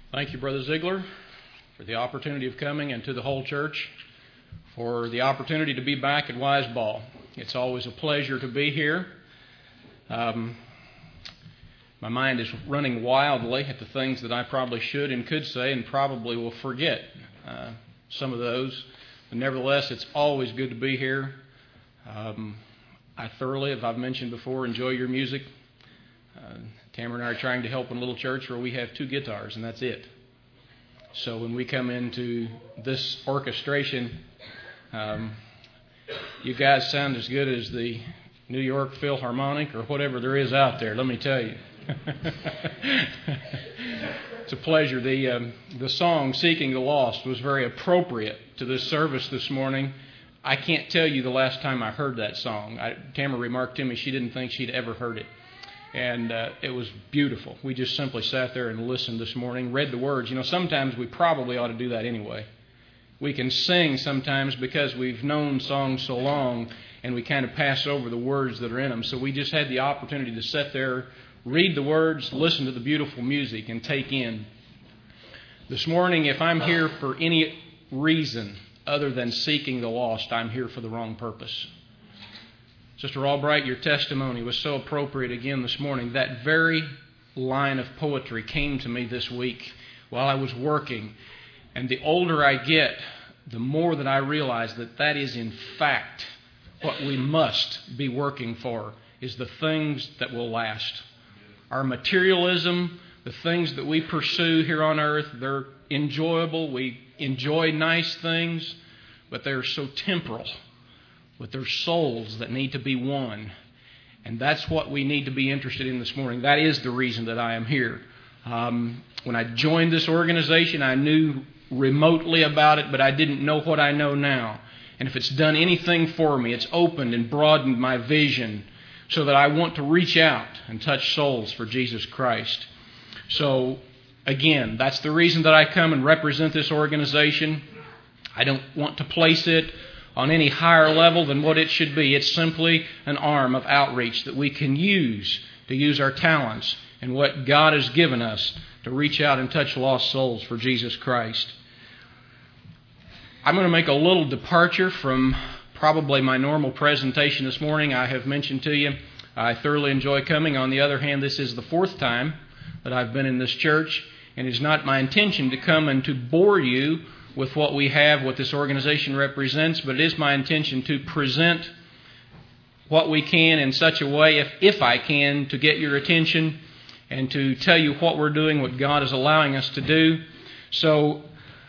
Thank you, Brother Ziegler, for the opportunity of coming, and to the whole church for the opportunity to be back at Wise Ball. It's always a pleasure to be here. My mind is running wildly at the things that I probably should and could say and probably will forget some of those. But nevertheless, it's always good to be here. I thoroughly, as I've mentioned before, enjoy your music. Tamara and I are trying to help in a little church where we have 2 guitars, and that's it. So when we come into this orchestration, you guys sound as good as the New York Philharmonic or whatever there is out there, let me tell you. It's a pleasure. The song, Seeking the Lost, was very appropriate to this service this morning. I can't tell you the last time I heard that song. Tamara remarked to me she didn't think she'd ever heard it. And it was beautiful. We just simply sat there and listened this morning, read the words. You know, sometimes we probably ought to do that anyway. We can sing sometimes because we've known songs so long and we kind of pass over the words that are in them. So we just had the opportunity to sit there, read the words, listen to the beautiful music, and take in. This morning, if I'm here for any reason other than seeking the lost, I'm here for the wrong purpose. Sister Albright, your testimony was so appropriate again this morning. That very line of poetry came to me this week while I was working. And the older I get, the more that I realize that that is in fact what we must be working for, is the things that will last. Our materialism, the things that we pursue here on earth, they're enjoyable. We enjoy nice things, but they're so temporal. But there's souls that need to be won. And that's what we need to be interested in this morning. That is the reason that I am here. When I joined this organization, I knew remotely about it, but I didn't know what I know now. And if it's done anything for me, it's opened and broadened my vision so that I want to reach out and touch souls for Jesus Christ. So, again, that's the reason that I come and represent this organization. I don't want to place it on any higher level than what it should be. It's simply an arm of outreach that we can use to use our talents and what God has given us to reach out and touch lost souls for Jesus Christ. I'm going to make a little departure from probably my normal presentation this morning. I have mentioned to you I thoroughly enjoy coming. On the other hand, this is the 4th time that I've been in this church, and it's not my intention to come and to bore you with what we have, what this organization represents, but it is my intention to present what we can in such a way, if I can, to get your attention and to tell you what we're doing, what God is allowing us to do. So,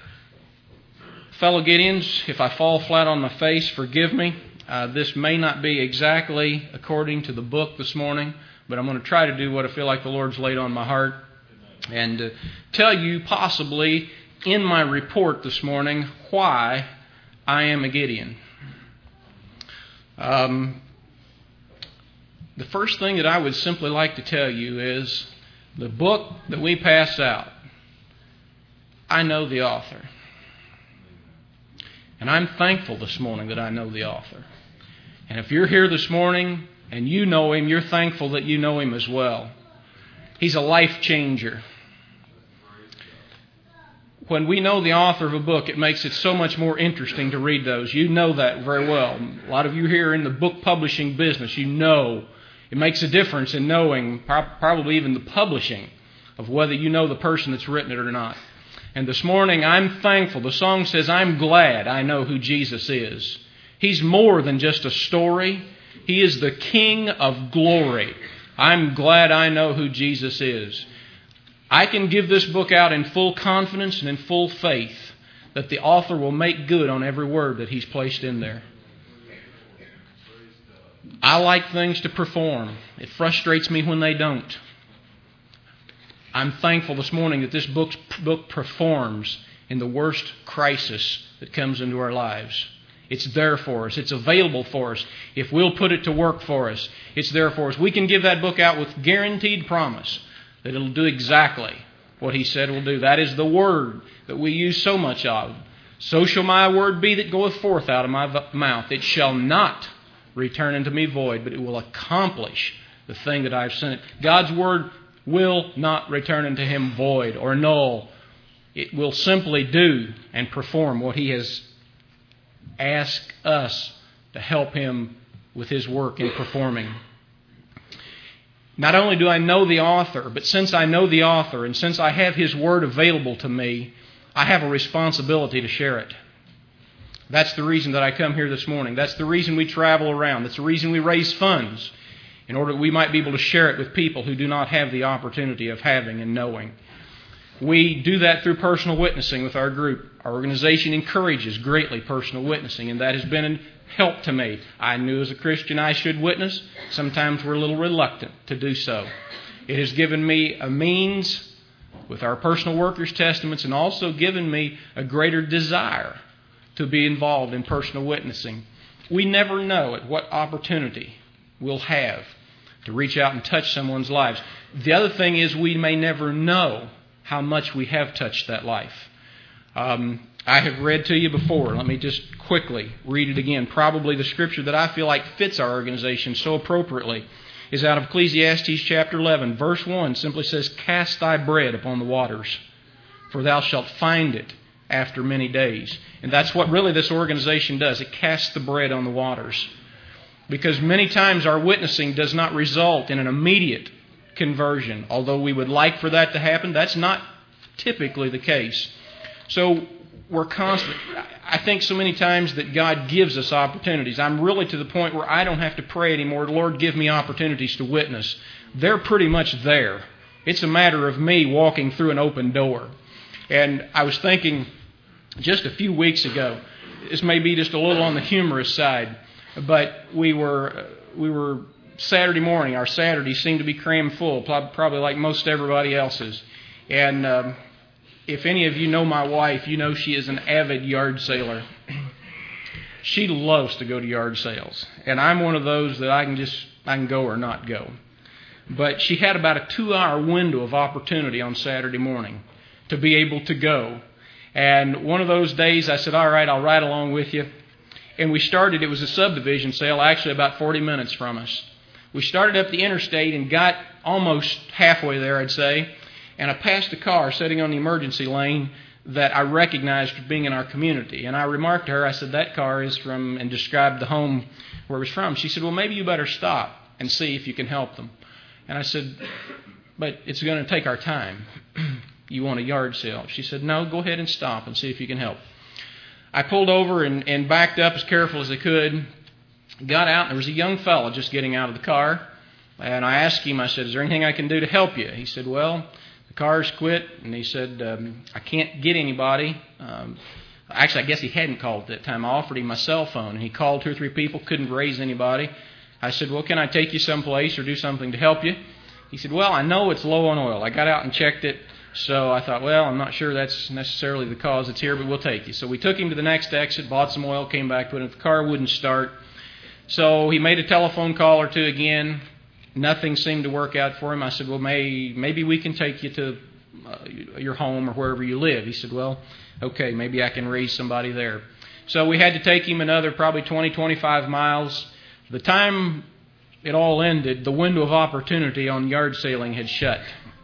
fellow Gideons, if I fall flat on my face, forgive me. This may not be exactly according to the book this morning, but I'm going to try to do what I feel like the Lord's laid on my heart and tell you possibly in my report this morning why I am a Gideon. The first thing that I would simply like to tell you is the book that we pass out, I know the author. And I'm thankful this morning that I know the author. And if you're here this morning and you know him, you're thankful that you know him as well. He's a life changer. When we know the author of a book, it makes it so much more interesting to read those. You know that very well. A lot of you here in the book publishing business, you know it makes a difference in knowing, probably even the publishing, of whether you know the person that's written it or not. And this morning, I'm thankful. The song says, I'm glad I know who Jesus is. He's more than just a story. He is the King of glory. I'm glad I know who Jesus is. I can give this book out in full confidence and in full faith that the author will make good on every word that he's placed in there. I like things to perform. It frustrates me when they don't. I'm thankful this morning that this book performs in the worst crisis that comes into our lives. It's there for us. It's available for us. If we'll put it to work for us, it's there for us. We can give that book out with guaranteed promise that it'll do exactly what he said it will do. That is the word that we use so much of. So shall my word be that goeth forth out of my mouth. It shall not return unto me void, but it will accomplish the thing that I've sent it. God's word will not return unto him void or null It will simply do and perform what He has asked us to help Him with His work in performing. Not only do I know the author, but since I know the author and since I have His Word available to me, I have a responsibility to share it. That's the reason that I come here this morning. That's the reason we travel around. That's the reason we raise funds, in order that we might be able to share it with people who do not have the opportunity of having and knowing. We do that through personal witnessing with our group. Our organization encourages greatly personal witnessing, and that has been a help to me. I knew as a Christian I should witness. Sometimes we're a little reluctant to do so. It has given me a means with our personal workers' testaments, and also given me a greater desire to be involved in personal witnessing. We never know at what opportunity we'll have to reach out and touch someone's lives. The other thing is we may never know how much we have touched that life. I have read to you before. Let me just quickly read it again. Probably the scripture that I feel like fits our organization so appropriately is out of Ecclesiastes chapter 11. Verse 1 simply says, "Cast thy bread upon the waters, for thou shalt find it after many days." And that's what really this organization does. It casts the bread on the waters. Because many times our witnessing does not result in an immediate conversion. Although we would like for that to happen, that's not typically the case. So we're constant. I think so many times that God gives us opportunities. I'm really to the point where I don't have to pray anymore. Lord, give me opportunities to witness. They're pretty much there. It's a matter of me walking through an open door. And I was thinking just a few weeks ago, this may be just a little on the humorous side, but we were Saturday morning. Our Saturdays seemed to be crammed full, probably like most everybody else's. And if any of you know my wife, you know she is an avid yard sailor. She loves to go to yard sales. And I'm one of those that I can go or not go. But she had about a 2-hour window of opportunity on Saturday morning to be able to go. And one of those days I said, all right, I'll ride along with you. And we started, it was a subdivision sale, actually about 40 minutes from us. We started up the interstate and got almost halfway there, I'd say. And I passed a car sitting on the emergency lane that I recognized as being in our community. And I remarked to her, I said, that car is from, and described the home where it was from. She said, well, maybe you better stop and see if you can help them. And I said, but it's going to take our time. You want a yard sale? She said, no, go ahead and stop and see if you can help. I pulled over and backed up as careful as I could. Got out, and there was a young fellow just getting out of the car. And I asked him, I said, is there anything I can do to help you? He said, well, the car's quit. And he said, I can't get anybody. Actually, I guess he hadn't called at that time. I offered him my cell phone, and he called 2 or 3 people, couldn't raise anybody. I said, well, can I take you someplace or do something to help you? He said, well, I know it's low on oil. I got out and checked it. So I thought, well, I'm not sure that's necessarily the cause it's here, but we'll take you. So we took him to the next exit, bought some oil, came back, put it in the car, wouldn't start. So he made a telephone call or two again. Nothing seemed to work out for him. I said, well, maybe we can take you to your home or wherever you live. He said, well, okay, maybe I can raise somebody there. So we had to take him another probably 20, 25 miles. The time it all ended, the window of opportunity on yard sailing had shut.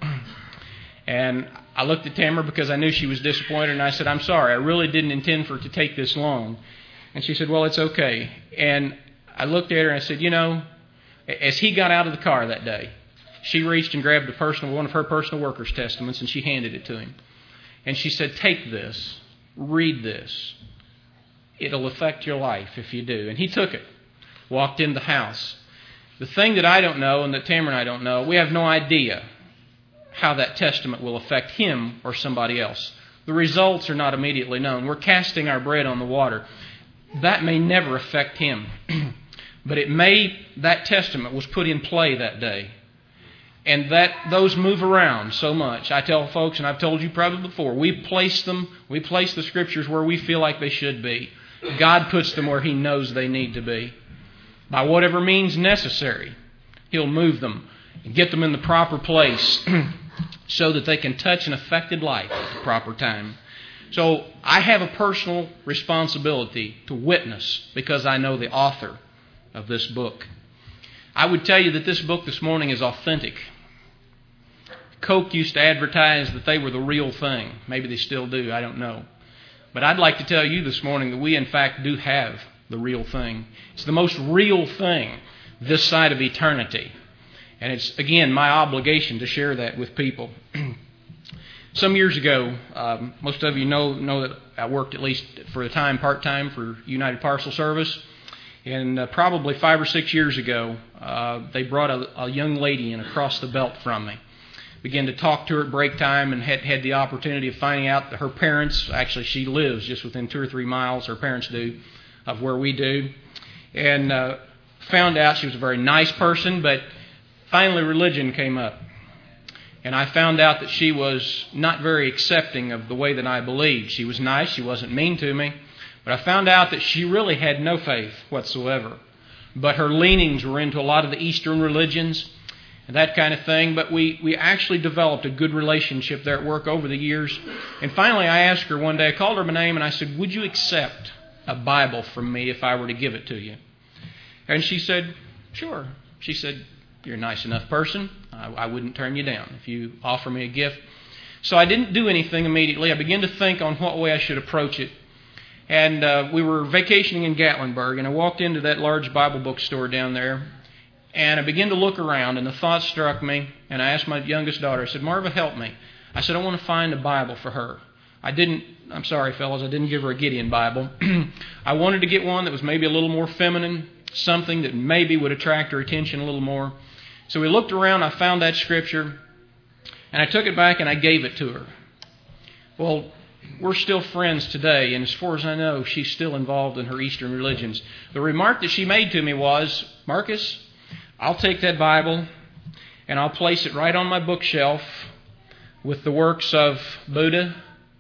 And I looked at Tamara because I knew she was disappointed, and I said, I'm sorry, I really didn't intend for it to take this long. And she said, well, it's okay. And I looked at her and I said, you know, as he got out of the car that day, she reached and grabbed one of her personal workers' testaments, and she handed it to him. And she said, take this, read this. It'll affect your life if you do. And he took it, walked in the house. The thing that I don't know and that Tamara and I don't know, we have no idea how that testament will affect him or somebody else. The results are not immediately known. We're casting our bread on the water. That may never affect him. But that testament was put in play that day. And those move around so much. I tell folks, and I've told you probably before, we place the Scriptures where we feel like they should be. God puts them where He knows they need to be. By whatever means necessary, He'll move them and get them in the proper place so that they can touch an affected life at the proper time. So I have a personal responsibility to witness because I know the author of this book. I would tell you that this book this morning is authentic. Coke used to advertise that they were the real thing. Maybe they still do, I don't know. But I'd like to tell you this morning that we in fact do have the real thing. It's the most real thing this side of eternity. And it's, again, my obligation to share that with people. Some years ago, most of you know that I worked at least for a time, part-time for United Parcel Service. And probably 5 or 6 years ago, they brought a young lady in across the belt from me. Began to talk to her at break time and had the opportunity of finding out that her parents, actually she lives just within 2 or 3 miles, her parents do, of where we do. And found out she was a very nice person, but finally religion came up. And I found out that she was not very accepting of the way that I believed. She was nice, she wasn't mean to me, but I found out that she really had no faith whatsoever. But her leanings were into a lot of the Eastern religions and that kind of thing. But we actually developed a good relationship there at work over the years. And finally I asked her one day, I called her by name and I said, would you accept a Bible from me if I were to give it to you? And she said, sure. She said, you're a nice enough person. I wouldn't turn you down if you offer me a gift. So I didn't do anything immediately. I began to think on what way I should approach it. And we were vacationing in Gatlinburg, and I walked into that large Bible bookstore down there, and I began to look around, and the thought struck me, and I asked my youngest daughter, I said, Marva, help me. I said, I want to find a Bible for her. I'm sorry, fellas, I didn't give her a Gideon Bible. I wanted to get one that was maybe a little more feminine, something that maybe would attract her attention a little more. So we looked around, I found that scripture, and I took it back and I gave it to her. Well, we're still friends today, and as far as I know, she's still involved in her Eastern religions. The remark that she made to me was, Marcus, I'll take that Bible and I'll place it right on my bookshelf with the works of Buddha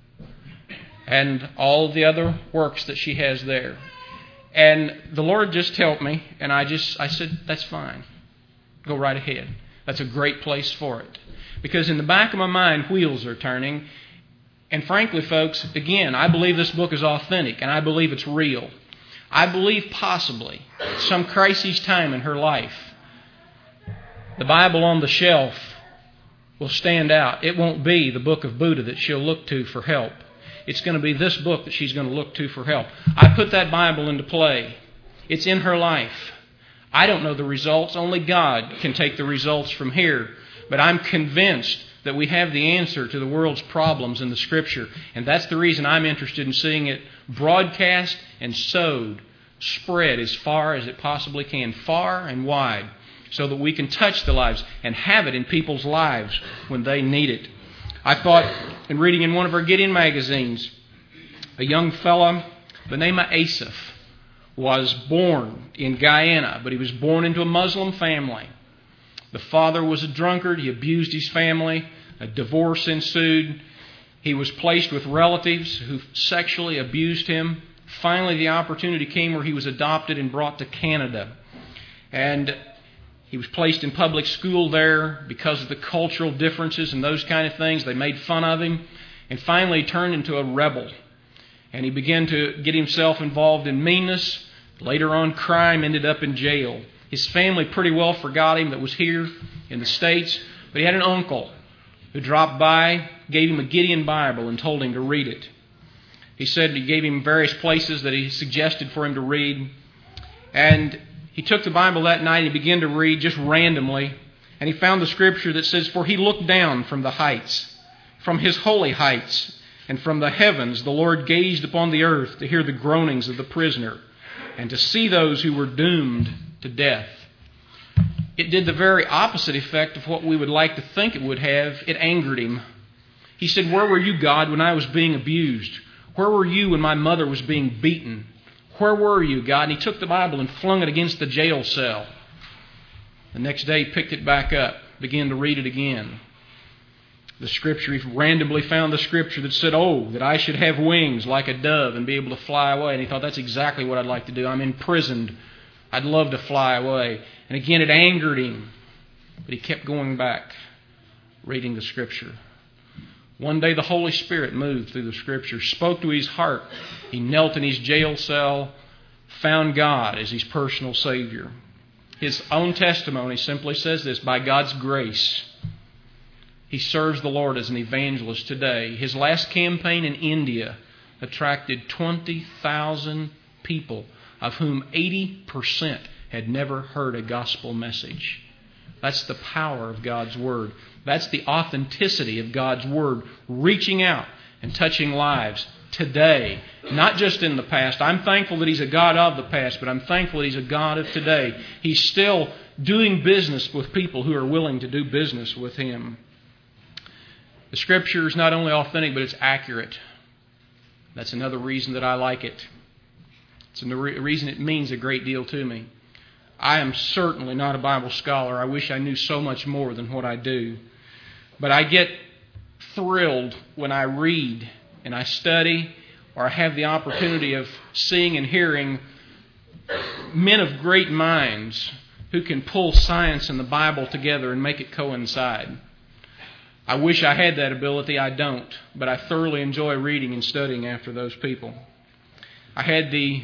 and all the other works that she has there. And the Lord just helped me, and I said, that's fine. Go right ahead. That's a great place for it. Because in the back of my mind, wheels are turning. And frankly, folks, again, I believe this book is authentic, and I believe it's real. I believe possibly at some crisis time in her life, the Bible on the shelf will stand out. It won't be the book of Buddha that she'll look to for help. It's going to be this book that she's going to look to for help. I put that Bible into play. It's in her life. I don't know the results. Only God can take the results from here. But I'm convinced that we have the answer to the world's problems in the Scripture. And that's the reason I'm interested in seeing it broadcast and spread as far as it possibly can, far and wide, so that we can touch the lives and have it in people's lives when they need it. I thought, in reading in one of our Gideon magazines, a young fellow by the name of Asaph was born in Guyana, but he was born into a Muslim family. The father was a drunkard. He abused his family. A divorce ensued. He was placed with relatives who sexually abused him. Finally, the opportunity came where he was adopted and brought to Canada. And he was placed in public school there because of the cultural differences and those kind of things. They made fun of him. And finally, he turned into a rebel. And he began to get himself involved in meanness. Later on, crime, ended up in jail. His family pretty well forgot him that was here in the States. But he had an uncle who dropped by, gave him a Gideon Bible and told him to read it. He said he gave him various places that he suggested for him to read. And he took the Bible that night and he began to read just randomly. And he found the scripture that says, For he looked down from the heights, from his holy heights, and from the heavens the Lord gazed upon the earth to hear the groanings of the prisoner and to see those who were doomed to death. It did the very opposite effect of what we would like to think it would have. It angered him. He said, Where were you, God, when I was being abused? Where were you when my mother was being beaten? Where were you, God? And he took the Bible and flung it against the jail cell. The next day he picked it back up, began to read it again. The scripture, he randomly found the scripture that said, Oh, that I should have wings like a dove and be able to fly away. And he thought, that's exactly what I'd like to do. I'm imprisoned. I'd love to fly away. And again, it angered him. But he kept going back, reading the scripture. One day the Holy Spirit moved through the scripture, spoke to his heart. He knelt in his jail cell, found God as his personal Savior. His own testimony simply says this, by God's grace. He serves the Lord as an evangelist today. His last campaign in India attracted 20,000 people, of whom 80% had never heard a gospel message. That's the power of God's Word. That's the authenticity of God's Word reaching out and touching lives today, not just in the past. I'm thankful that He's a God of the past, but I'm thankful that He's a God of today. He's still doing business with people who are willing to do business with Him. The Scripture is not only authentic, but it's accurate. That's another reason that I like it. It's a reason it means a great deal to me. I am certainly not a Bible scholar. I wish I knew so much more than what I do. But I get thrilled when I read and I study, or I have the opportunity of seeing and hearing men of great minds who can pull science and the Bible together and make it coincide. I wish I had that ability. I don't. But I thoroughly enjoy reading and studying after those people. I had the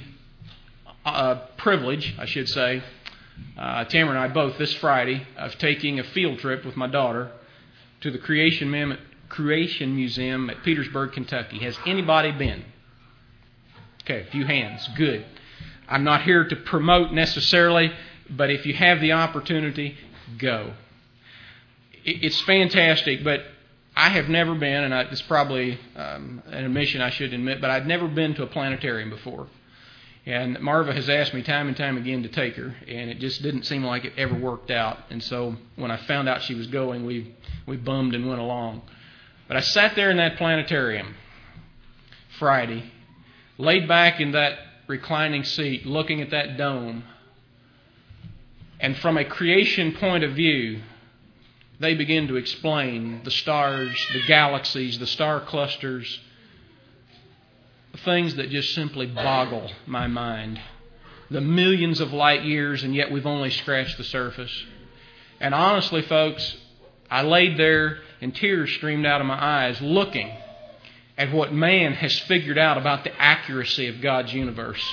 privilege, I should say, Tamara and I both this Friday, of taking a field trip with my daughter to the Creation Museum at Petersburg, Kentucky. Has anybody been? Okay, a few hands. Good. I'm not here to promote necessarily, but if you have the opportunity, go. It's fantastic, but I have never been, and it's probably an admission I should admit, but I've never been to a planetarium before. And Marva has asked me time and time again to take her, and it just didn't seem like it ever worked out. And so when I found out she was going, we bummed and went along. But I sat there in that planetarium Friday, laid back in that reclining seat, looking at that dome. And from a creation point of view, they begin to explain the stars, the galaxies, the star clusters, things that just simply boggle my mind. The millions of light years, and yet we've only scratched the surface. And honestly, folks, I laid there and tears streamed out of my eyes looking at what man has figured out about the accuracy of God's universe.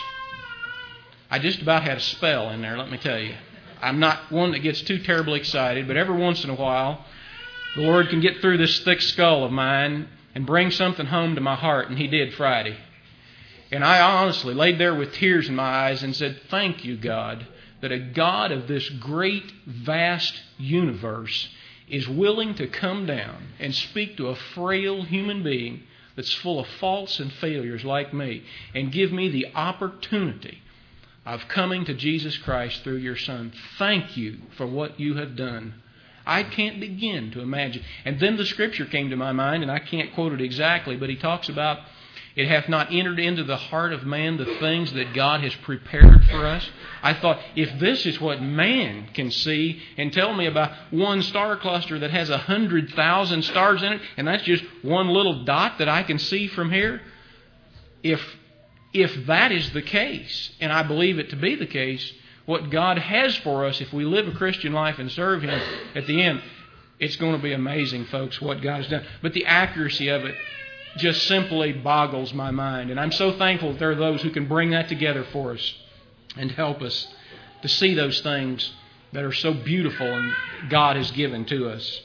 I just about had a spell in there, let me tell you. I'm not one that gets too terribly excited, but every once in a while, the Lord can get through this thick skull of mine and bring something home to my heart, and He did Friday. And I honestly laid there with tears in my eyes and said, thank you, God, that a God of this great, vast universe is willing to come down and speak to a frail human being that's full of faults and failures like me and give me the opportunity of coming to Jesus Christ through your Son. Thank you for what you have done. I can't begin to imagine. And then the Scripture came to my mind, and I can't quote it exactly, but he talks about, it hath not entered into the heart of man the things that God has prepared for us. I thought, if this is what man can see and tell me about one star cluster that has 100,000 stars in it, and that's just one little dot that I can see from here, if that is the case, and I believe it to be the case, what God has for us if we live a Christian life and serve Him at the end, it's going to be amazing, folks, what God has done. But the accuracy of it just simply boggles my mind. And I'm so thankful that there are those who can bring that together for us and help us to see those things that are so beautiful and God has given to us.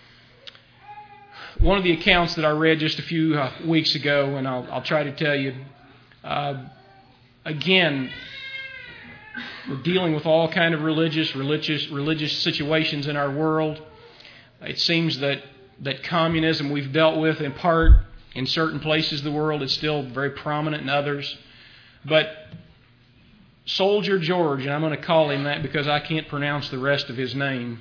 One of the accounts that I read just a few weeks ago, and I'll try to tell you, again, we're dealing with all kind of religious situations in our world. It seems that communism we've dealt with in part in certain places of the world. It's still very prominent in others. But Soldier George, and I'm going to call him that because I can't pronounce the rest of his name,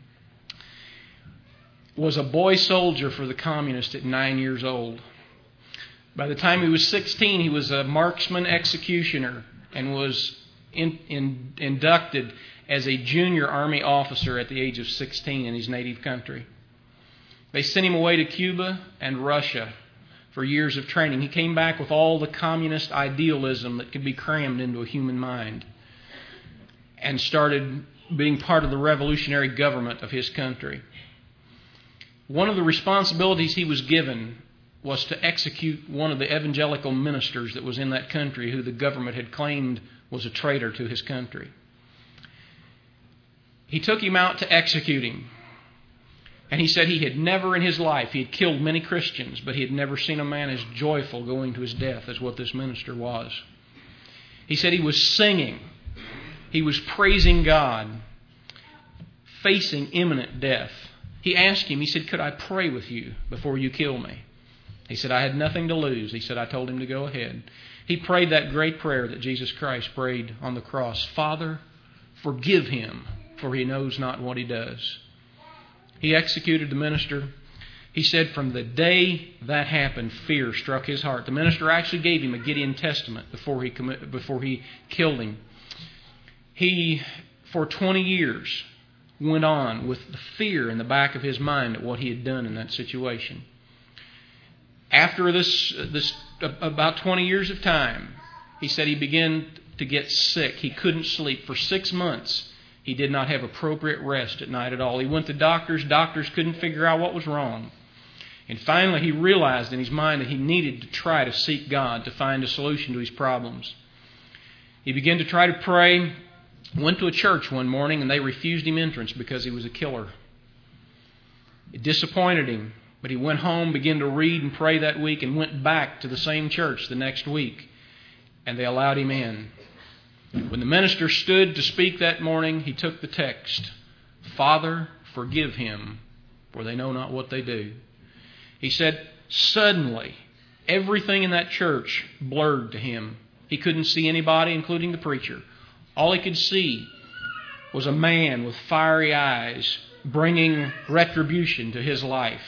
was a boy soldier for the communists at 9 years old. By the time he was 16, he was a marksman executioner and was inducted as a junior army officer at the age of 16 in his native country. They sent him away to Cuba and Russia for years of training. He came back with all the communist idealism that could be crammed into a human mind and started being part of the revolutionary government of his country. One of the responsibilities he was given was to execute one of the evangelical ministers that was in that country who the government had claimed was a traitor to his country. He took him out to execute him. And he said he had never in his life, he had killed many Christians, but he had never seen a man as joyful going to his death as what this minister was. He said he was singing. He was praising God, facing imminent death. He asked him, he said, could I pray with you before you kill me? He said, I had nothing to lose. He said, I told him to go ahead. He prayed that great prayer that Jesus Christ prayed on the cross. Father, forgive him, for he knows not what he does. He executed the minister. He said from the day that happened, fear struck his heart. The minister actually gave him a Gideon Testament before he killed him. He, for 20 years, went on with the fear in the back of his mind at what he had done in that situation. After this about 20 years of time, he said he began to get sick. He couldn't sleep. For 6 months, he did not have appropriate rest at night at all. He went to doctors. Doctors couldn't figure out what was wrong. And finally, he realized in his mind that he needed to try to seek God to find a solution to his problems. He began to try to pray. Went to a church one morning and they refused him entrance because he was a killer. It disappointed him. But he went home, began to read and pray that week, and went back to the same church the next week. And they allowed him in. When the minister stood to speak that morning, he took the text, Father, forgive him, for they know not what they do. He said, suddenly, everything in that church blurred to him. He couldn't see anybody, including the preacher. All he could see was a man with fiery eyes bringing retribution to his life.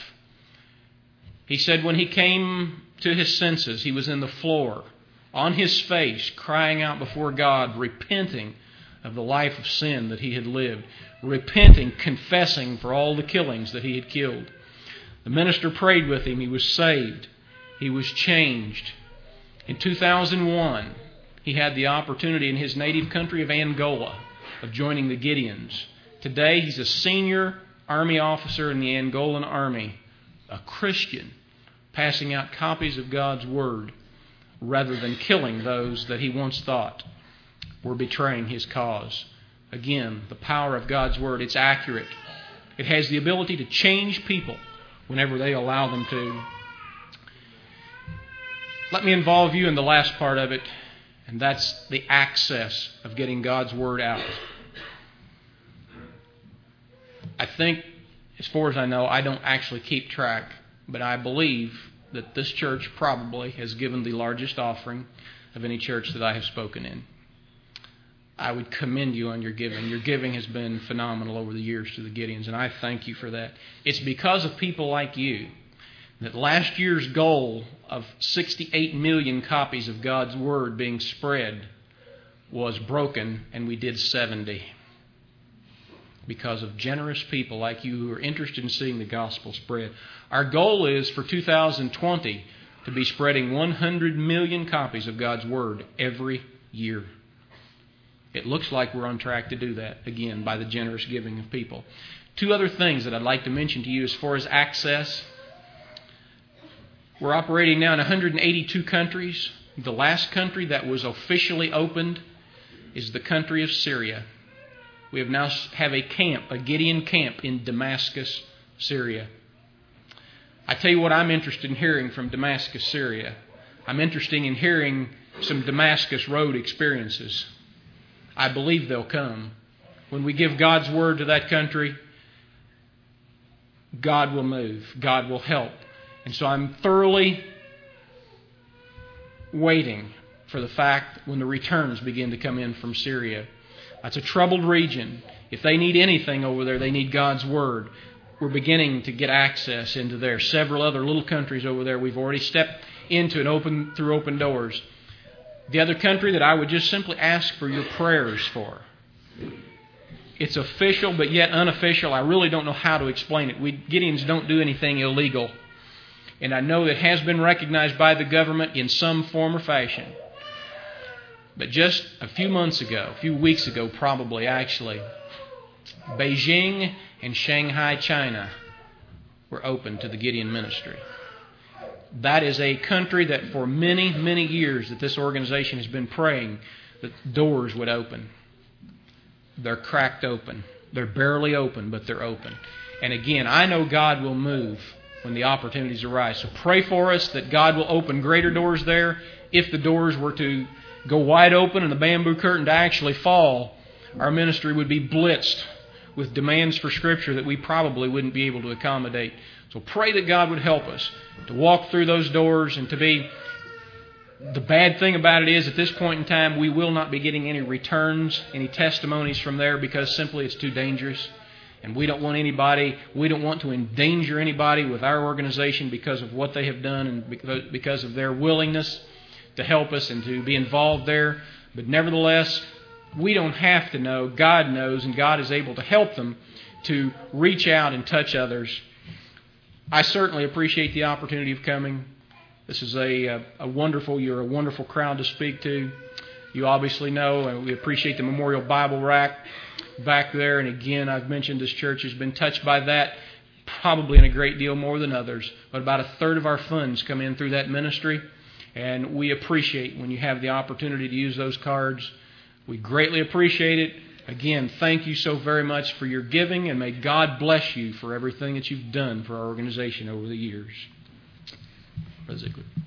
He said when he came to his senses, he was in the floor, on his face, crying out before God, repenting of the life of sin that he had lived, repenting, confessing for all the killings that he had killed. The minister prayed with him. He was saved. He was changed. In 2001, he had the opportunity in his native country of Angola of joining the Gideons. Today, he's a senior army officer in the Angolan army, a Christian, passing out copies of God's Word rather than killing those that he once thought were betraying his cause. Again, the power of God's Word, it's accurate. It has the ability to change people whenever they allow them to. Let me involve you in the last part of it, and that's the access of getting God's Word out. I think, as far as I know, I don't actually keep track, but I believe that this church probably has given the largest offering of any church that I have spoken in. I would commend you on your giving. Your giving has been phenomenal over the years to the Gideons, and I thank you for that. It's because of people like you that last year's goal of 68 million copies of God's Word being spread was broken, and we did 70. Because of generous people like you who are interested in seeing the gospel spread. Our goal is for 2020 to be spreading 100 million copies of God's Word every year. It looks like we're on track to do that, again, by the generous giving of people. Two other things that I'd like to mention to you as far as access. We're operating now in 182 countries. The last country that was officially opened is the country of Syria. We now have a camp, a Gideon camp in Damascus, Syria. I tell you what I'm interested in hearing from Damascus, Syria. I'm interested in hearing some Damascus Road experiences. I believe they'll come. When we give God's Word to that country, God will move. God will help. And so I'm thoroughly waiting for the fact when the returns begin to come in from Syria. That's a troubled region. If they need anything over there, they need God's Word. We're beginning to get access into there. Several other little countries over there we've already stepped into and through open doors. The other country that I would just simply ask for your prayers for. It's official but yet unofficial. I really don't know how to explain it. We Gideons don't do anything illegal. And I know it has been recognized by the government in some form or fashion. But just a few weeks ago probably actually, Beijing and Shanghai, China were open to the Gideon ministry. That is a country that for many, many years that this organization has been praying that doors would open. They're cracked open. They're barely open, but they're open. And again, I know God will move when the opportunities arise. So pray for us that God will open greater doors there. If the doors were to go wide open and the bamboo curtain to actually fall, our ministry would be blitzed with demands for Scripture that we probably wouldn't be able to accommodate. So pray that God would help us to walk through those doors and to be... The bad thing about it is, at this point in time, we will not be getting any returns, any testimonies from there, because simply it's too dangerous. And we don't want to endanger anybody with our organization because of what they have done and because of their willingness to help us and to be involved there. But nevertheless, we don't have to know. God knows, and God is able to help them to reach out and touch others. I certainly appreciate the opportunity of coming. This is you're a wonderful crowd to speak to. You obviously know, and we appreciate the Memorial Bible Rack back there. And again, I've mentioned this church has been touched by that probably in a great deal more than others. But about a third of our funds come in through that ministry. And we appreciate when you have the opportunity to use those cards. We greatly appreciate it. Again, thank you so very much for your giving, and may God bless you for everything that you've done for our organization over the years. Brother Ziegler.